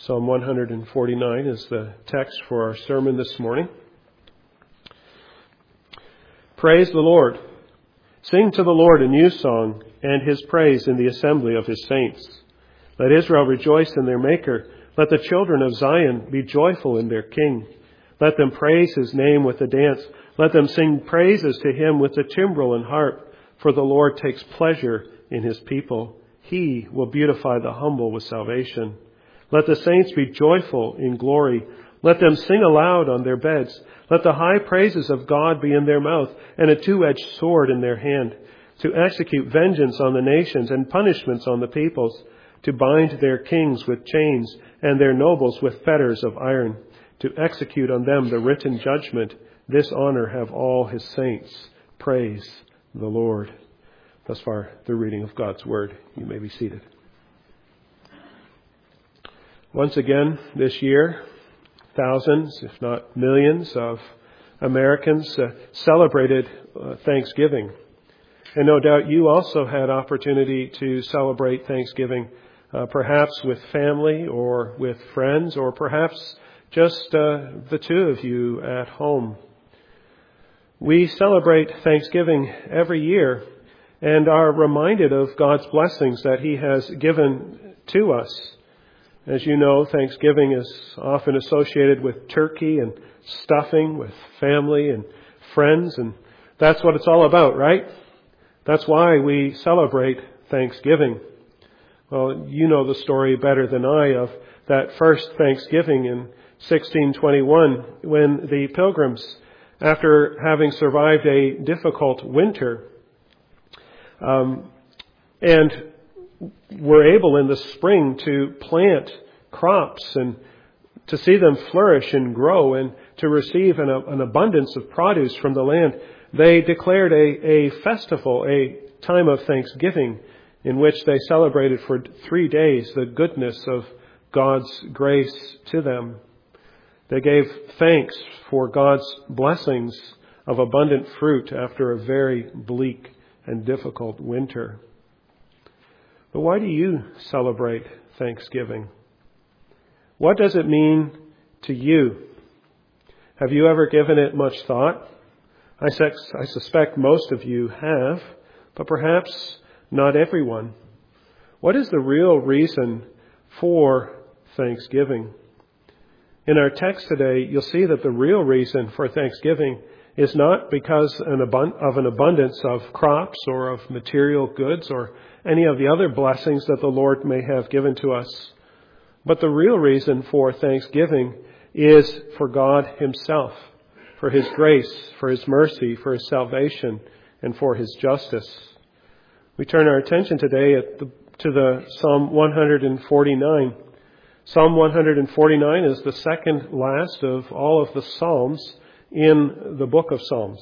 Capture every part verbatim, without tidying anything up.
Psalm one forty-nine is the text for our sermon this morning. Praise the Lord. Sing to the Lord a new song, and his praise in the assembly of his saints. Let Israel rejoice in their Maker. Let the children of Zion be joyful in their King. Let them praise his name with a dance. Let them sing praises to him with the timbrel and harp. For the Lord takes pleasure in his people. He will beautify the humble with salvation. Let the saints be joyful in glory. Let them sing aloud on their beds. Let the high praises of God be in their mouth, and a two-edged sword in their hand, to execute vengeance on the nations and punishments on the peoples, to bind their kings with chains and their nobles with fetters of iron, to execute on them the written judgment. This honor have all his saints. Praise the Lord. Thus far, the reading of God's word. You may be seated. Once again, this year, thousands, if not millions, of Americans uh, celebrated uh, Thanksgiving. And no doubt you also had opportunity to celebrate Thanksgiving, uh, perhaps with family or with friends, or perhaps just uh, the two of you at home. We celebrate Thanksgiving every year and are reminded of God's blessings that he has given to us. As you know, Thanksgiving is often associated with turkey and stuffing, with family and friends, and that's what it's all about, right? That's why we celebrate Thanksgiving. Well, you know the story better than I of that first Thanksgiving in sixteen twenty-one, when the Pilgrims, after having survived a difficult winter, um, and were able in the spring to plant crops and to see them flourish and grow and to receive an, an abundance of produce from the land, they declared a, a festival, a time of thanksgiving, in which they celebrated for three days the goodness of God's grace to them. They gave thanks for God's blessings of abundant fruit after a very bleak and difficult winter. But why do you celebrate Thanksgiving? What does it mean to you? Have you ever given it much thought? I, sex, I suspect most of you have, but perhaps not everyone. What is the real reason for Thanksgiving? In our text today, you'll see that the real reason for Thanksgiving is not because of an abundance of crops or of material goods or any of the other blessings that the Lord may have given to us. But the real reason for Thanksgiving is for God himself, for his grace, for his mercy, for his salvation, and for his justice. We turn our attention today at the, to the Psalm one forty-nine. Psalm one forty-nine is the second last of all of the Psalms in the book of Psalms.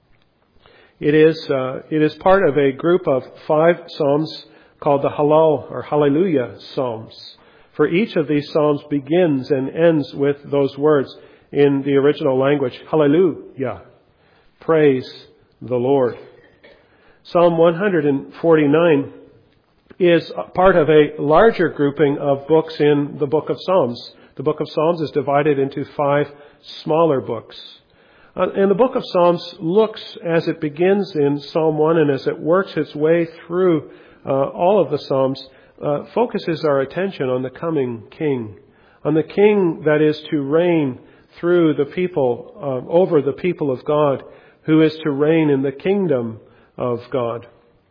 It is uh, it is part of a group of five Psalms called the Hallel or Hallelujah Psalms. For each of these Psalms begins and ends with those words in the original language, Hallelujah, praise the Lord. Psalm one forty-nine is part of a larger grouping of books in the book of Psalms. The book of Psalms is divided into five smaller books. Uh, and the book of Psalms looks, as it begins in Psalm one and as it works its way through uh, all of the Psalms, uh, focuses our attention on the coming King, on the King that is to reign through the people, uh, over the people of God, who is to reign in the kingdom of God.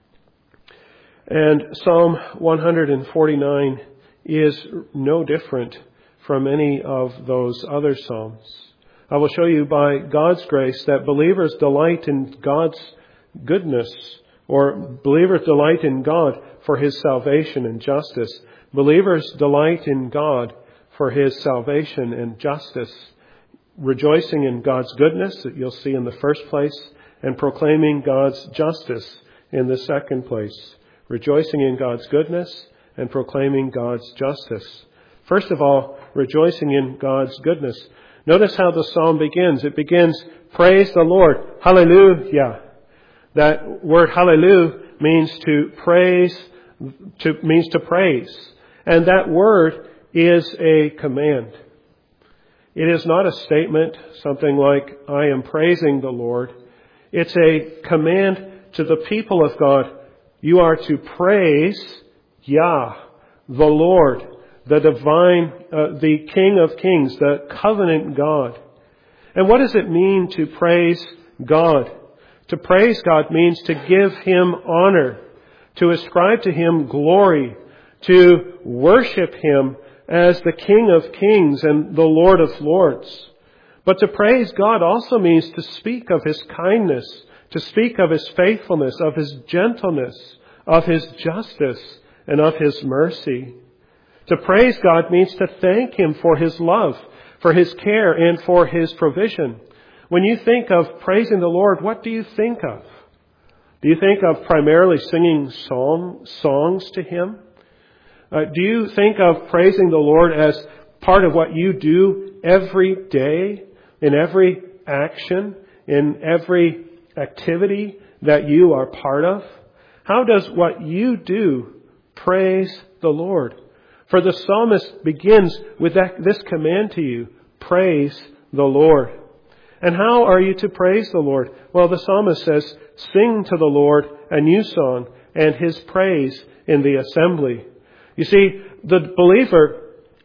And Psalm one forty-nine is no different from any of those other Psalms. I will show you by God's grace that believers delight in God's goodness, or believers delight in God for his salvation and justice. Believers delight in God for his salvation and justice, rejoicing in God's goodness that you'll see in the first place, and proclaiming God's justice in the second place. Rejoicing in God's goodness and proclaiming God's justice. First of all, rejoicing in God's goodness. Notice how the psalm begins. It begins, praise the Lord, hallelujah. That word hallelujah means to praise, to, means to praise. And that word is a command. It is not a statement, something like, I am praising the Lord. It's a command to the people of God. You are to praise Yah, the Lord, the divine, uh, the King of Kings, the covenant God. And what does it mean to praise God? To praise God means to give Him honor, to ascribe to Him glory, to worship Him as the King of Kings and the Lord of Lords. But to praise God also means to speak of His kindness, to speak of His faithfulness, of His gentleness, of His justice, and of His mercy. To praise God means to thank Him for His love, for His care, and for His provision. When you think of praising the Lord, what do you think of? Do you think of primarily singing song, songs to Him? Uh, do you think of praising the Lord as part of what you do every day, in every action, in every activity that you are part of? How does what you do praise the Lord? For the psalmist begins with that, this command to you, praise the Lord. And how are you to praise the Lord? Well, the psalmist says, sing to the Lord a new song and His praise in the assembly. You see, the believer,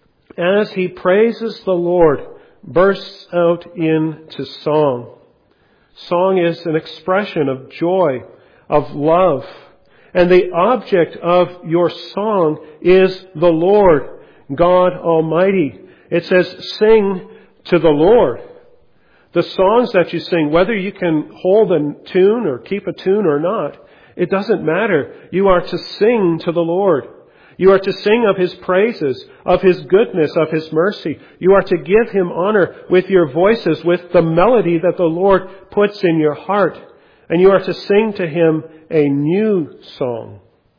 as he praises the Lord, bursts out into song. Song is an expression of joy, of love. And the object of your song is the Lord, God Almighty. It says, sing to the Lord. The songs that you sing, whether you can hold a tune or keep a tune or not, it doesn't matter. You are to sing to the Lord. You are to sing of His praises, of His goodness, of His mercy. You are to give Him honor with your voices, with the melody that the Lord puts in your heart. And you are to sing to Him a new song.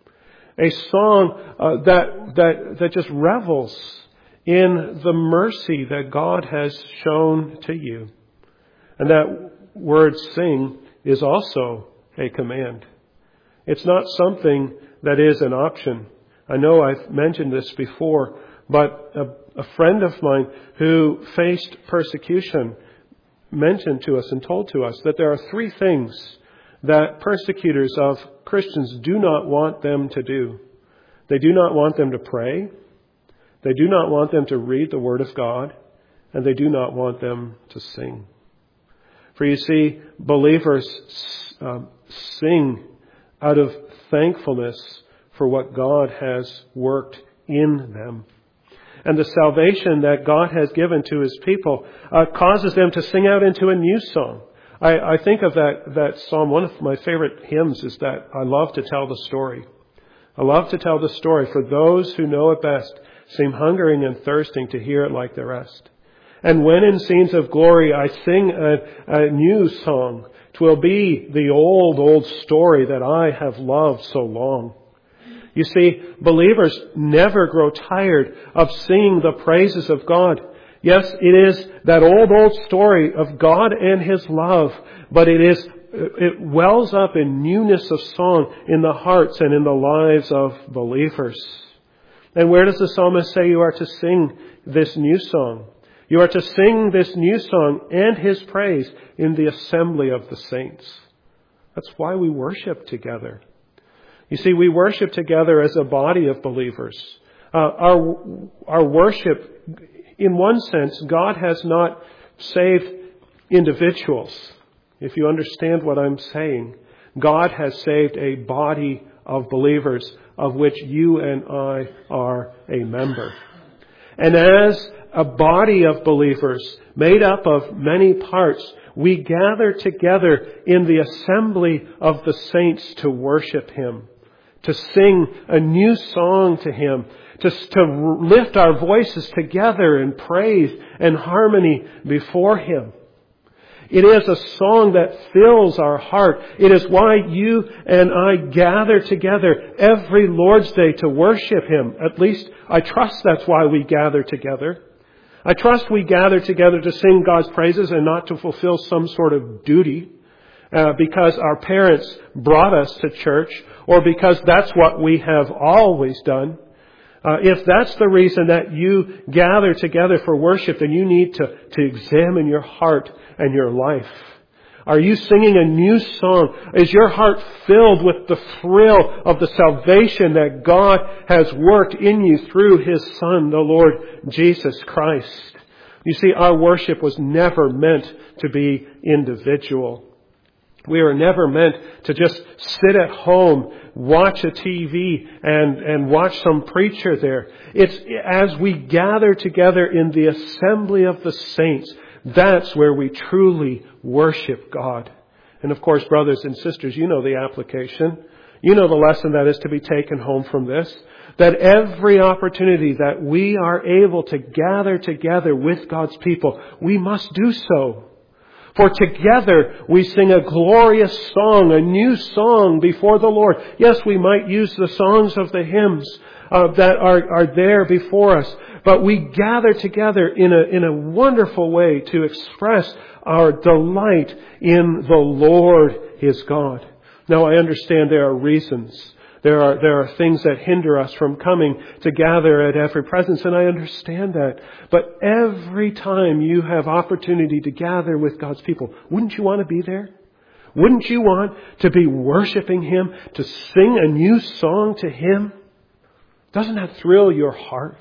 A song uh, that, that, that just revels in the mercy that God has shown to you. And that word sing is also a command. It's not something that is an option. I know I've mentioned this before, but a, a friend of mine who faced persecution mentioned to us and told to us that there are three things that persecutors of Christians do not want them to do. They do not want them to pray. They do not want them to read the Word of God. And they do not want them to sing. For you see, believers uh, sing out of thankfulness for what God has worked in them. And the salvation that God has given to His people uh, causes them to sing out into a new song. I, I think of that, that psalm. One of my favorite hymns is that I love to tell the story. I love to tell the story. For those who know it best seem hungering and thirsting to hear it like the rest. And when in scenes of glory I sing a, a new song, 'twill be the old, old story that I have loved so long. You see, believers never grow tired of singing the praises of God. Yes, it is that old, old story of God and His love, but it is, it wells up in newness of song in the hearts and in the lives of believers. And where does the psalmist say you are to sing this new song? You are to sing this new song and His praise in the assembly of the saints. That's why we worship together. You see, we worship together as a body of believers. Uh, our, our worship, in one sense, God has not saved individuals. If you understand what I'm saying, God has saved a body of believers of which you and I are a member. And as a body of believers made up of many parts, we gather together in the assembly of the saints to worship Him, to sing a new song to Him, to, to lift our voices together in praise and harmony before Him. It is a song that fills our heart. It is why you and I gather together every Lord's Day to worship Him. At least I trust that's why we gather together. I trust we gather together to sing God's praises and not to fulfill some sort of duty uh, because our parents brought us to church or because that's what we have always done. Uh, if that's the reason that you gather together for worship, then you need to, to examine your heart and your life. Are you singing a new song? Is your heart filled with the thrill of the salvation that God has worked in you through His Son, the Lord Jesus Christ? You see, our worship was never meant to be individual. We are never meant to just sit at home, watch a T V, and, and watch some preacher there. It's as we gather together in the assembly of the saints, that's where we truly worship God. And of course, brothers and sisters, you know the application. You know the lesson that is to be taken home from this. That every opportunity that we are able to gather together with God's people, we must do so. For together we sing a glorious song, a new song before the Lord. Yes, we might use the songs of the hymns uh, that are, are there before us, but we gather together in a, in a wonderful way to express our delight in the Lord, His God. Now, I understand there are reasons. There are, there are things that hinder us from coming to gather at every presence, and I understand that. But every time you have opportunity to gather with God's people, wouldn't you want to be there? Wouldn't you want to be worshiping Him, to sing a new song to Him? Doesn't that thrill your heart?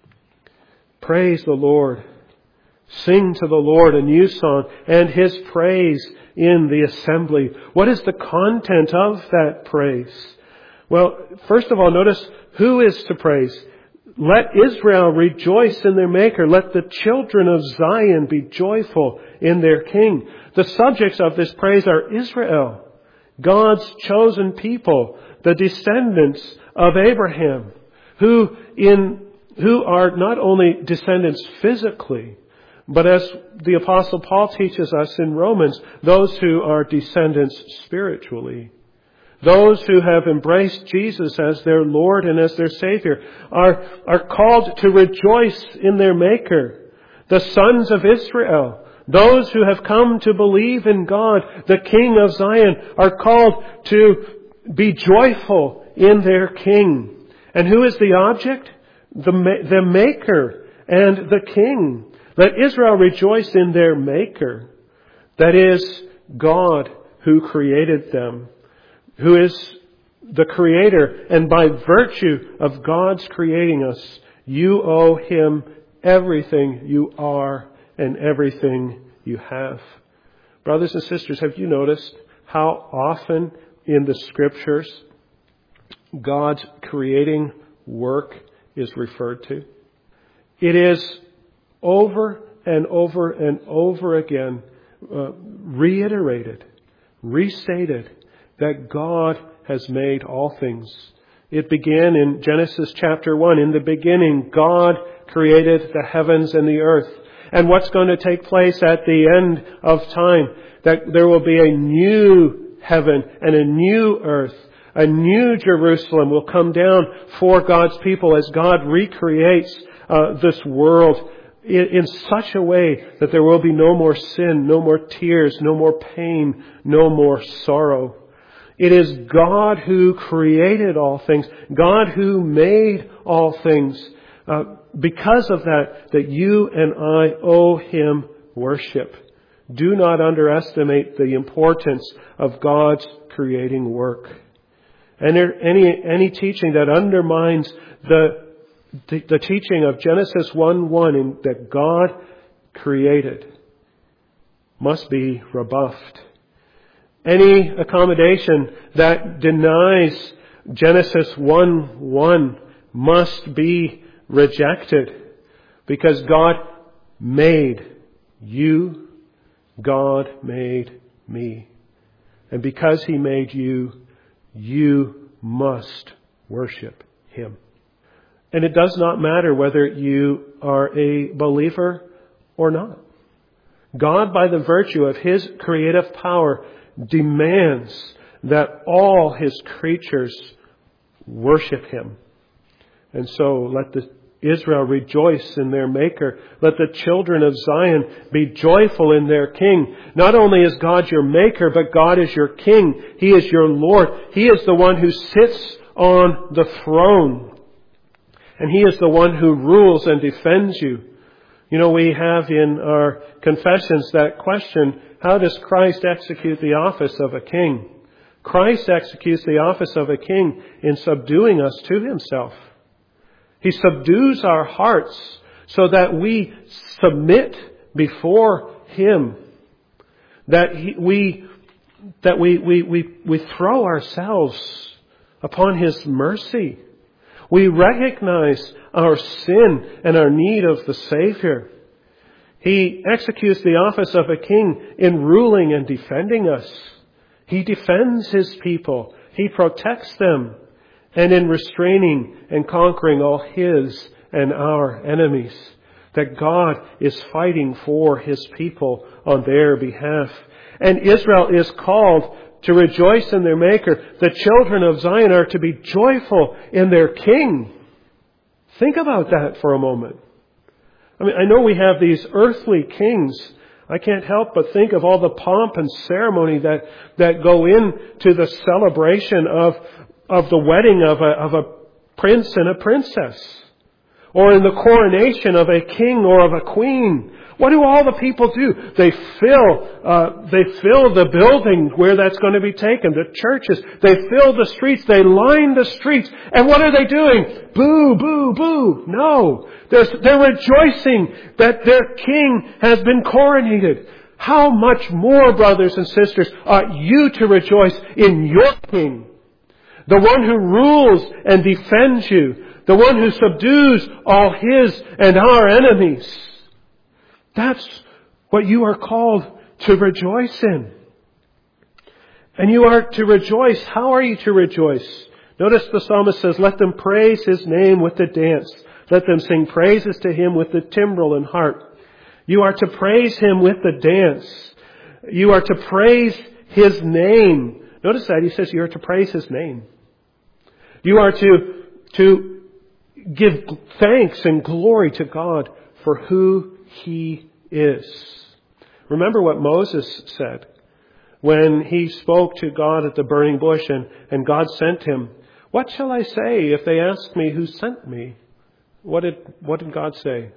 Praise the Lord. Sing to the Lord a new song and His praise in the assembly. What is the content of that praise? Well, first of all, notice who is to praise. Let Israel rejoice in their Maker. Let the children of Zion be joyful in their King. The subjects of this praise are Israel, God's chosen people, the descendants of Abraham, who in who are not only descendants physically, but as the Apostle Paul teaches us in Romans, those who are descendants spiritually. Those who have embraced Jesus as their Lord and as their Savior are, are called to rejoice in their Maker. The sons of Israel, those who have come to believe in God, the King of Zion, are called to be joyful in their King. And who is the object? The, the Maker and the King. Let Israel rejoice in their Maker. That is, God who created them, who is the Creator. And by virtue of God's creating us, you owe Him everything you are and everything you have. Brothers and sisters, have you noticed how often in the Scriptures God's creating work is referred to? It is over and over and over again uh, reiterated, restated, that God has made all things. It began in Genesis chapter one. In the beginning, God created the heavens and the earth. And what's going to take place at the end of time? That there will be a new heaven and a new earth. A new Jerusalem will come down for God's people as God recreates uh, this world in, in such a way that there will be no more sin, no more tears, no more pain, no more sorrow. It is God who created all things, God who made all things. Uh, because of that, that you and I owe Him worship. Do not underestimate the importance of God's creating work. And there, any any teaching that undermines the, the the teaching of Genesis one one in, that God created must be rebuffed. Any accommodation that denies Genesis one one must be rejected, because God made you, God made me. And because He made you, you must worship Him. And it does not matter whether you are a believer or not. God, by the virtue of His creative power, demands that all His creatures worship Him. And so let the Israel rejoice in their Maker. Let the children of Zion be joyful in their King. Not only is God your Maker, but God is your King. He is your Lord. He is the one who sits on the throne. And He is the one who rules and defends you. You know, we have in our confessions that question, how does Christ execute the office of a king? Christ executes the office of a king in subduing us to Himself. He subdues our hearts so that we submit before Him. That he, we, that we, we, we, we throw ourselves upon His mercy. We recognize our sin and our need of the Savior. He executes the office of a king in ruling and defending us. He defends His people. He protects them. And in restraining and conquering all His and our enemies. That God is fighting for His people on their behalf. And Israel is called to rejoice in their Maker. The children of Zion are to be joyful in their King. Think about that for a moment. I mean, I know we have these earthly kings. I can't help but think of all the pomp and ceremony that, that go into the celebration of, of the wedding of a, of a prince and a princess. Or in the coronation of a king or of a queen. What do all the people do? They fill, uh, they fill the building where that's going to be taken, the churches. They fill the streets. They line the streets. And what are they doing? Boo, boo, boo. No. They're, they're rejoicing that their king has been coronated. How much more, brothers and sisters, ought you to rejoice in your king? The one who rules and defends you. The one who subdues all His and our enemies. That's what you are called to rejoice in. And you are to rejoice. How are you to rejoice? Notice the psalmist says, let them praise His name with the dance. Let them sing praises to Him with the timbrel and harp. You are to praise Him with the dance. You are to praise His name. Notice that he says you are to praise His name. You are to, to give thanks and glory to God for who He is. Remember what Moses said when he spoke to God at the burning bush and, and God sent him. What shall I say if they ask me who sent me? What did, what did God say?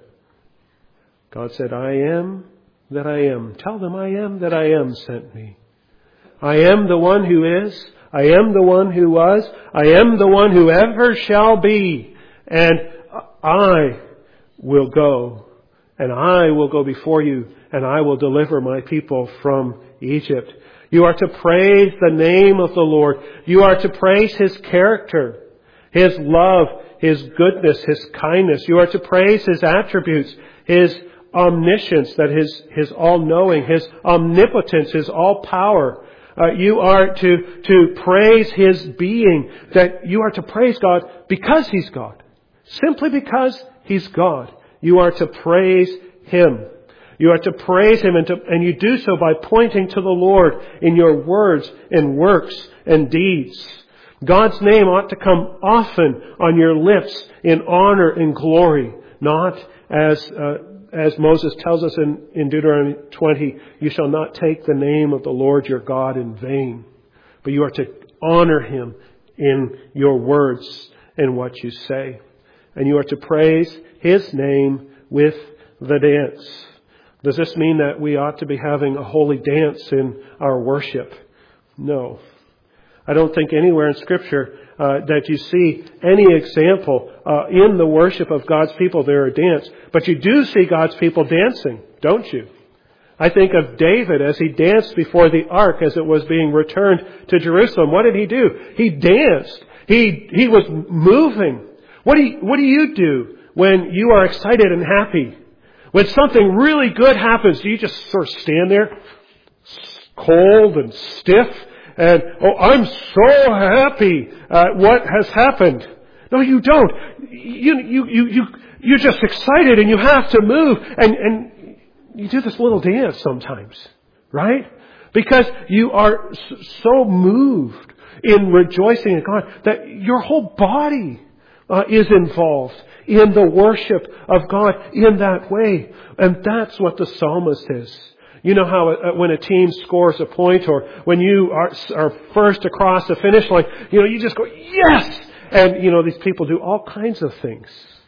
God said, I am that I am. Tell them I am that I am sent me. I am the one who is. I am the one who was. I am the one who ever shall be. And I will go, and I will go before you, and I will deliver my people from Egypt. You are to praise the name of the Lord. You are to praise His character, His love, His goodness, His kindness. You are to praise His attributes, His omniscience, that His, His all-knowing, His omnipotence, His all-power. Uh, you are to, to praise His being, that you are to praise God because He's God. Simply because He's God. You are to praise Him. You are to praise Him and, to, and you do so by pointing to the Lord in your words and works and deeds. God's name ought to come often on your lips in honor and glory. Not as, uh, as Moses tells us in, in Deuteronomy twenty, you shall not take the name of the Lord your God in vain. But you are to honor Him in your words and what you say. And you are to praise His name with the dance. Does this mean that we ought to be having a holy dance in our worship? No. I don't think anywhere in Scripture uh, that you see any example uh, in the worship of God's people there a dance. But you do see God's people dancing, don't you? I think of David as he danced before the ark as it was being returned to Jerusalem. What did he do? He danced. He, he was moving. What do you, what do you do when you are excited and happy? When something really good happens, do you just sort of stand there, cold and stiff, and, oh, I'm so happy at what has happened? No, you don't. You, you, you, you, you're just excited and you have to move, and, and you do this little dance sometimes, right? Because you are so moved in rejoicing in God that your whole body Uh, is involved in the worship of God in that way. And that's what the psalmist is. You know how uh, when a team scores a point, or when you are, are first across the finish line, you know, you just go, yes! And, you know, these people do all kinds of things.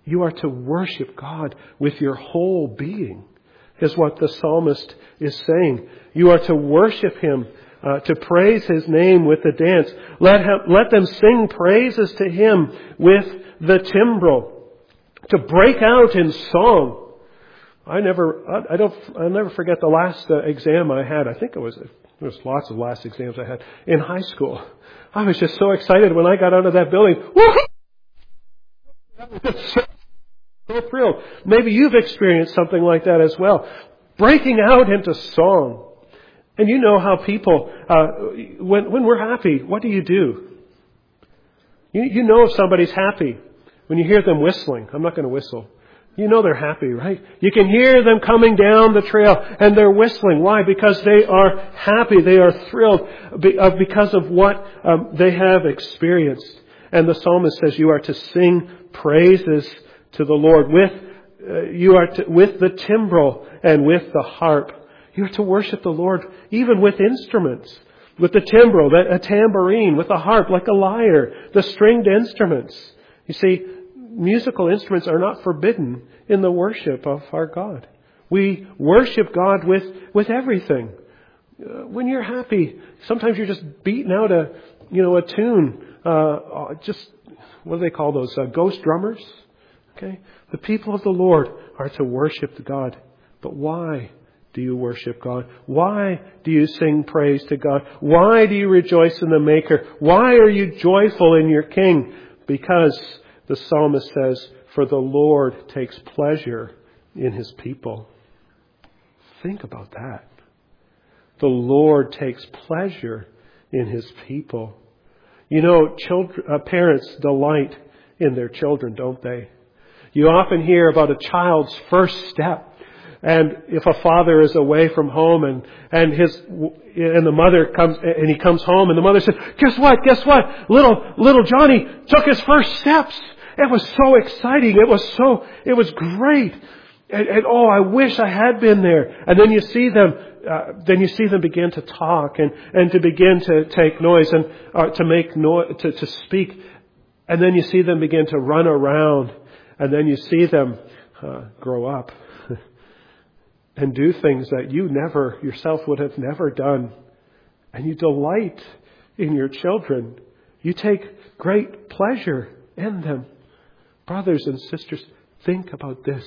You are to worship God with your whole being, is what the psalmist is saying. You are to worship Him, uh, to praise His name with the dance. Let him, let them sing praises to Him with the timbrel, to break out in song. I never, I, I don't, I'll never forget the last uh, exam I had. I think it was, there was lots of last exams I had in high school. I was just so excited when I got out of that building. Woo-hoo! So, so thrilled. Maybe you've experienced something like that as well. Breaking out into song. And you know how people, uh, when, when we're happy, what do you do? You, you know if somebody's happy when you hear them whistling. I'm not going to whistle. You know they're happy, right? You can hear them coming down the trail and they're whistling. Why? Because they are happy. They are thrilled because of what um, they have experienced. And the psalmist says you are to sing praises to the Lord with, uh, you are to, with the timbrel and with the harp. You are to worship the Lord even with instruments. With the timbrel, a tambourine, with a harp like a lyre, the stringed instruments. You see, musical instruments are not forbidden in the worship of our God. We worship God with, with everything. Uh, when you're happy, sometimes you're just beating out a, you know, a tune. Uh, just, what do they call those? Uh, ghost drummers? Okay? The people of the Lord are to worship God. But why do you worship God? Why do you sing praise to God? Why do you rejoice in the Maker? Why are you joyful in your King? Because the psalmist says, for the Lord takes pleasure in His people. Think about that. The Lord takes pleasure in His people. You know, children, uh, parents delight in their children, don't they? You often hear about a child's first step. And if a father is away from home and, and his, and the mother comes, and he comes home and the mother says, guess what, guess what? Little, little Johnny took his first steps. It was so exciting. It was so, it was great. And, and oh, I wish I had been there. And then you see them, uh, then you see them begin to talk and, and to begin to take noise and uh, to make noise, to, to speak. And then you see them begin to run around. And then you see them uh, grow up and do things that you never, yourself would have never done. And you delight in your children. You take great pleasure in them. Brothers and sisters, think about this.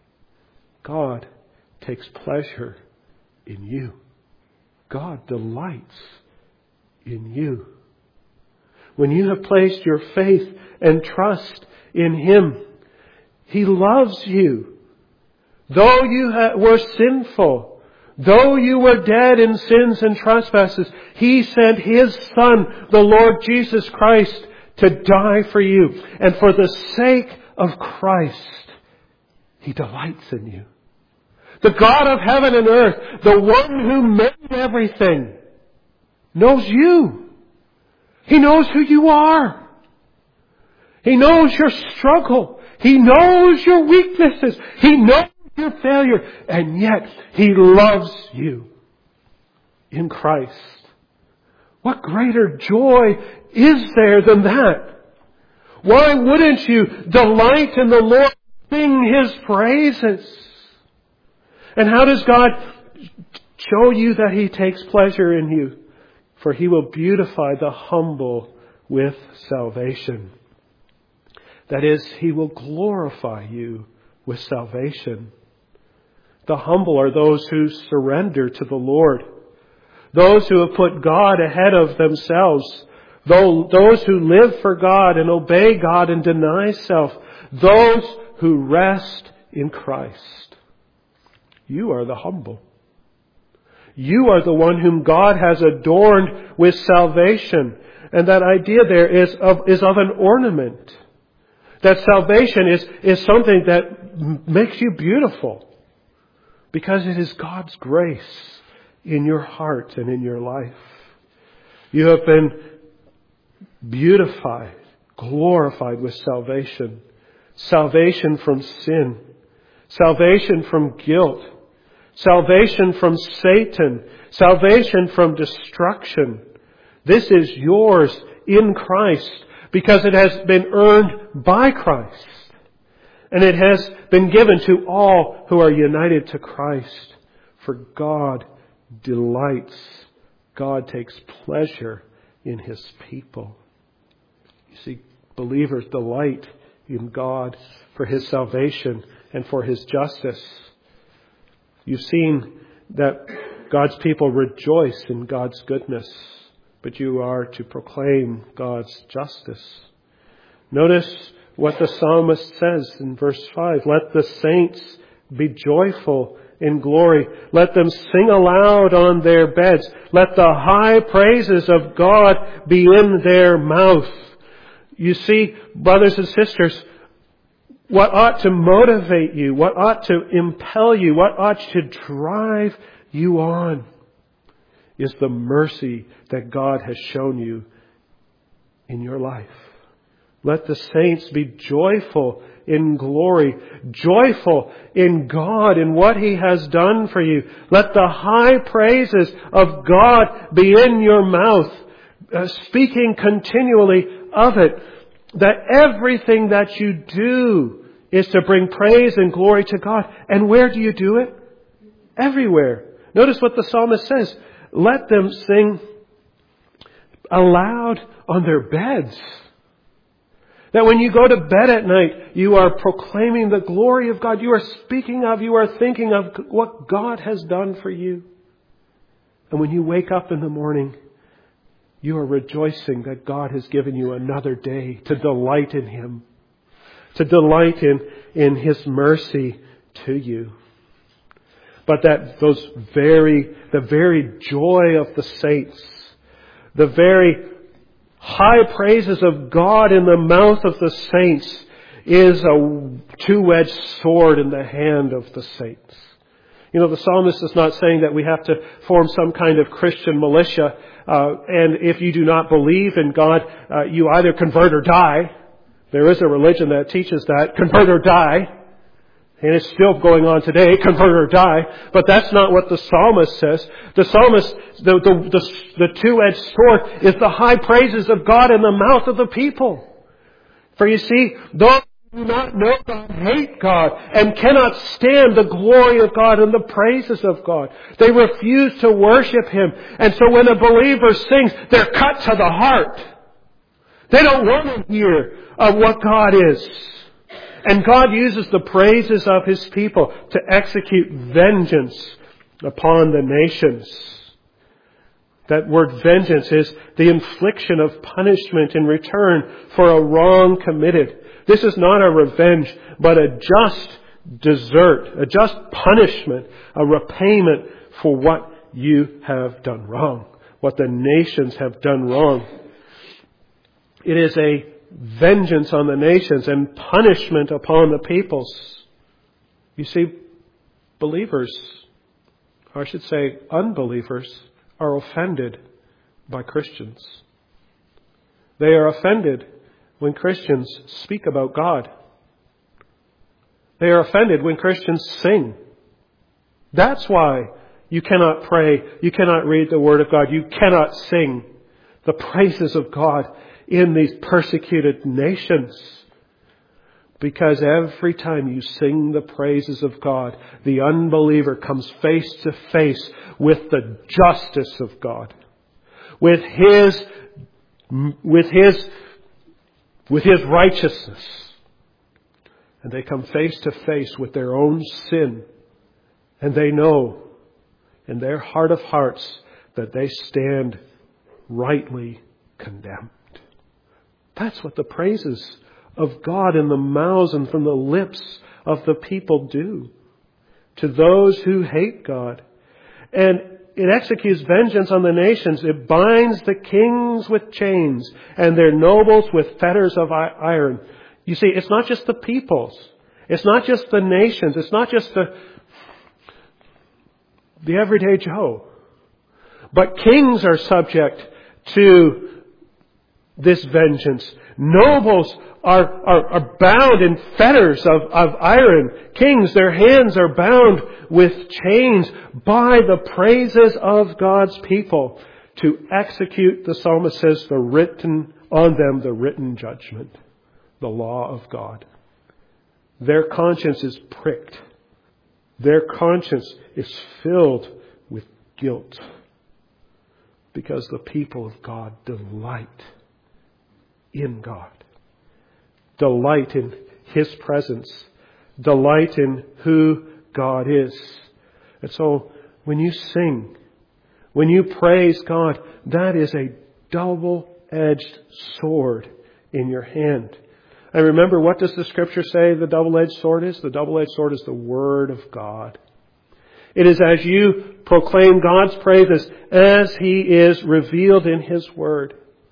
God takes pleasure in you. God delights in you. When you have placed your faith and trust in Him, He loves you. Though you were sinful, though you were dead in sins and trespasses, He sent His Son, the Lord Jesus Christ, to die for you. And for the sake of Christ, He delights in you. The God of heaven and earth, the one who made everything, knows you. He knows who you are. He knows your struggle. He knows your weaknesses. He knows your failure. And yet, He loves you in Christ. What greater joy is there than that? Why wouldn't you delight in the Lord, sing His praises? And how does God show you that He takes pleasure in you? For He will beautify the humble with salvation. That is, He will glorify you with salvation. The humble are those who surrender to the Lord. Those who have put God ahead of themselves. Those who live for God and obey God and deny self. Those who rest in Christ. You are the humble. You are the one whom God has adorned with salvation. And that idea there is of, is of an ornament. That salvation is, is something that makes you beautiful. Because it is God's grace in your heart and in your life. You have been beautified, glorified with salvation. Salvation from sin. Salvation from guilt. Salvation from Satan. Salvation from destruction. This is yours in Christ because it has been earned by Christ. And it has been given to all who are united to Christ. For God delights, God takes pleasure in His people. You see, believers delight in God for His salvation and for His justice. You've seen that God's people rejoice in God's goodness, but you are to proclaim God's justice. Notice what the psalmist says in verse five. Let the saints be joyful in glory. Let them sing aloud on their beds. Let the high praises of God be in their mouth. You see, brothers and sisters, what ought to motivate you, what ought to impel you, what ought to drive you on is the mercy that God has shown you in your life. Let the saints be joyful in glory, joyful in God, in what He has done for you. Let the high praises of God be in your mouth, uh, speaking continually of it, that everything that you do is to bring praise and glory to God. And where do you do it? Everywhere. Notice what the psalmist says. Let them sing aloud on their beds. That when you go to bed at night, you are proclaiming the glory of God. You are speaking of, you are thinking of what God has done for you. And when you wake up in the morning, you are rejoicing that God has given you another day to delight in Him, to delight in, in His mercy to you. But that those very, the very joy of the saints, the very high praises of God in the mouth of the saints is a two-edged sword in the hand of the saints. You know, the psalmist is not saying that we have to form some kind of Christian militia, uh, and if you do not believe in God, uh, you either convert or die. There is a religion that teaches that, convert or die. And it's still going on today, convert or die. But that's not what the psalmist says. The psalmist, the, the, the, the two-edged sword is the high praises of God in the mouth of the people. For you see, those who do not know God hate God and cannot stand the glory of God and the praises of God. They refuse to worship Him. And so when a believer sings, they're cut to the heart. They don't want to hear of what God is. And God uses the praises of His people to execute vengeance upon the nations. That word vengeance is the infliction of punishment in return for a wrong committed. This is not a revenge, but a just desert, a just punishment, a repayment for what you have done wrong, what the nations have done wrong. It is a vengeance on the nations and punishment upon the peoples. You see, believers, or I should say unbelievers, are offended by Christians. They are offended when Christians speak about God. They are offended when Christians sing. That's why you cannot pray, you cannot read the Word of God, you cannot sing the praises of God in these persecuted nations. Because every time you sing the praises of God, the unbeliever comes face to face with the justice of God. With His, with His, with His righteousness. And they come face to face with their own sin. And they know in their heart of hearts that they stand rightly condemned. That's what the praises of God in the mouths and from the lips of the people do to those who hate God. And it executes vengeance on the nations. It binds the kings with chains and their nobles with fetters of iron. You see, it's not just the peoples. It's not just the nations. It's not just the, the everyday Joe. But kings are subject to this vengeance. Nobles are, are, are bound in fetters of, of iron. Kings, their hands are bound with chains by the praises of God's people to execute, the psalmist says, the written on them, the written judgment, the law of God. Their conscience is pricked. Their conscience is filled with guilt. Because the people of God delight in God. Delight in His presence. Delight in who God is. And so when you sing, when you praise God, that is a double-edged sword in your hand. And remember, what does the Scripture say the double-edged sword is? The double-edged sword is the Word of God. It is as you proclaim God's praises as He is revealed in His Word.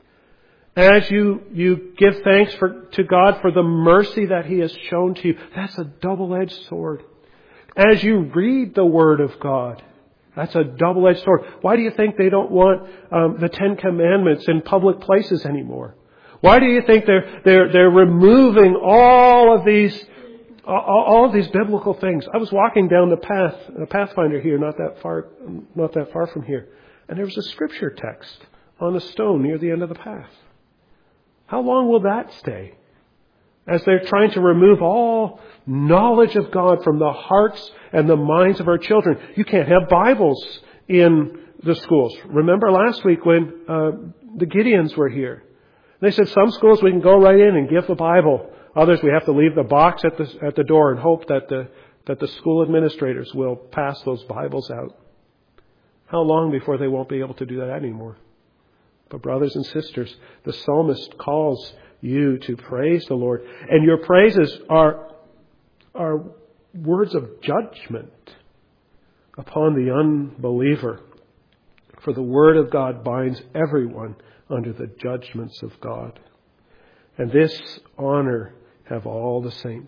As you, you give thanks for, to God for the mercy that He has shown to you. That's a double-edged sword. As you read the Word of God, that's a double-edged sword. Why do you think they don't want um, the Ten Commandments in public places anymore? Why do you think they're they're they're removing all of these all, all of these biblical things? I was walking down the path, a Pathfinder here, not that far, not that far from here, and there was a scripture text on a stone near the end of the path. How long will that stay? As they're trying to remove all knowledge of God from the hearts and the minds of our children. You can't have Bibles in the schools. Remember last week when uh, the Gideons were here? They said some schools we can go right in and give the Bible. Others we have to leave the box at the at the door and hope that the that the school administrators will pass those Bibles out. How long before they won't be able to do that anymore? But brothers and sisters, the psalmist calls you to praise the Lord. And your praises are, are words of judgment upon the unbeliever. For the Word of God binds everyone under the judgments of God. And this honor have all the saints.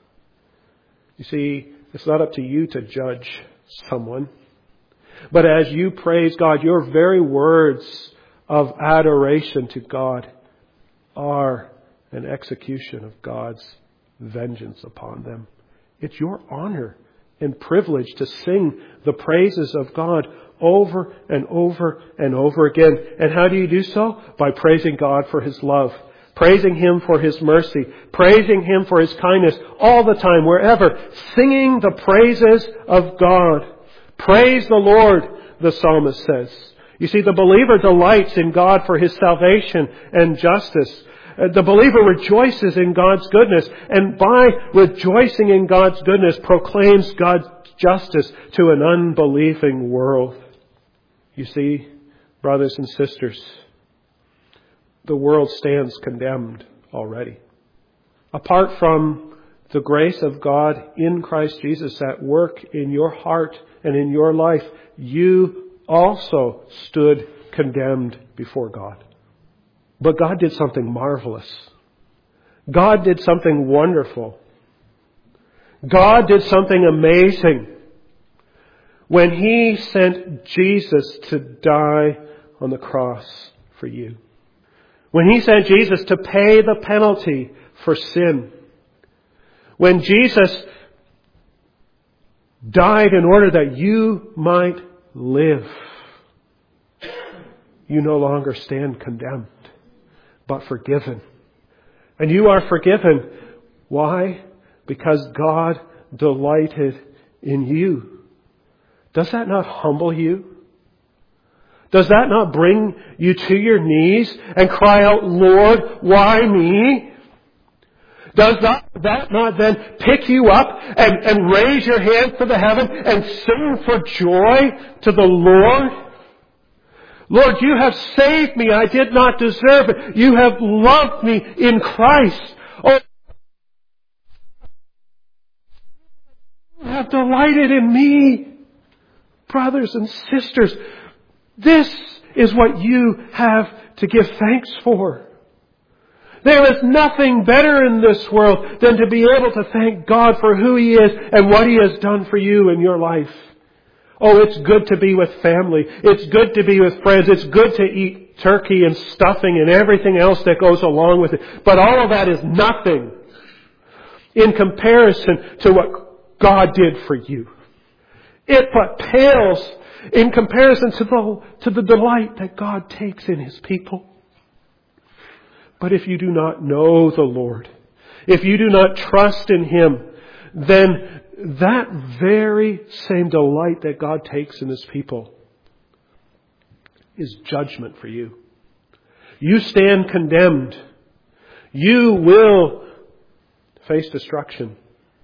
You see, it's not up to you to judge someone. But as you praise God, your very words of adoration to God are an execution of God's vengeance upon them. It's your honor and privilege to sing the praises of God over and over and over again. And how do you do so? By praising God for His love, praising Him for His mercy, praising Him for His kindness all the time, wherever, singing the praises of God. Praise the Lord, the psalmist says. You see, the believer delights in God for His salvation and justice. The believer rejoices in God's goodness, and by rejoicing in God's goodness proclaims God's justice to an unbelieving world. You see, brothers and sisters, the world stands condemned already. Apart from the grace of God in Christ Jesus at work in your heart and in your life, you also stood condemned before God. But God did something marvelous. God did something wonderful. God did something amazing when He sent Jesus to die on the cross for you. When He sent Jesus to pay the penalty for sin. When Jesus died in order that you might live. You no longer stand condemned, but forgiven. And you are forgiven. Why? Because God delighted in you. Does that not humble you? Does that not bring you to your knees and cry out, Lord, why me? Does that, that not then pick you up and, and raise your hands to the heaven and sing for joy to the Lord? Lord, you have saved me. I did not deserve it. You have loved me in Christ. Oh, you have delighted in me. Brothers and sisters, this is what you have to give thanks for. There is nothing better in this world than to be able to thank God for who He is and what He has done for you in your life. Oh, it's good to be with family. It's good to be with friends. It's good to eat turkey and stuffing and everything else that goes along with it. But all of that is nothing in comparison to what God did for you. It but pales in comparison to the, to the delight that God takes in His people. But if you do not know the Lord, if you do not trust in Him, then that very same delight that God takes in His people is judgment for you. You stand condemned. You will face destruction.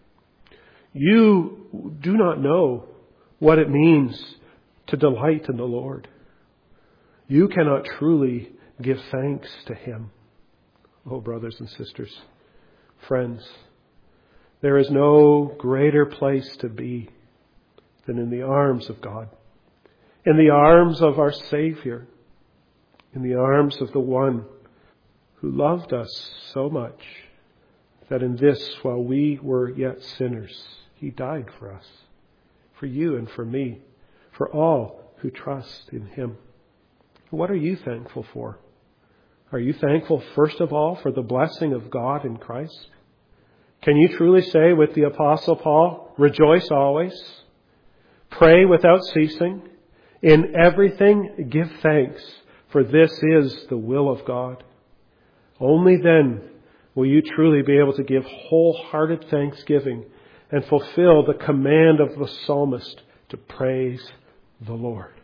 You do not know what it means to delight in the Lord. You cannot truly give thanks to Him. Oh, brothers and sisters, friends, there is no greater place to be than in the arms of God, in the arms of our Savior, in the arms of the one who loved us so much that in this, while we were yet sinners, He died for us, for you and for me, for all who trust in Him. What are you thankful for? Are you thankful, first of all, for the blessing of God in Christ? Can you truly say with the Apostle Paul, rejoice always, pray without ceasing, in everything give thanks, for this is the will of God? Only then will you truly be able to give wholehearted thanksgiving and fulfill the command of the psalmist to praise the Lord.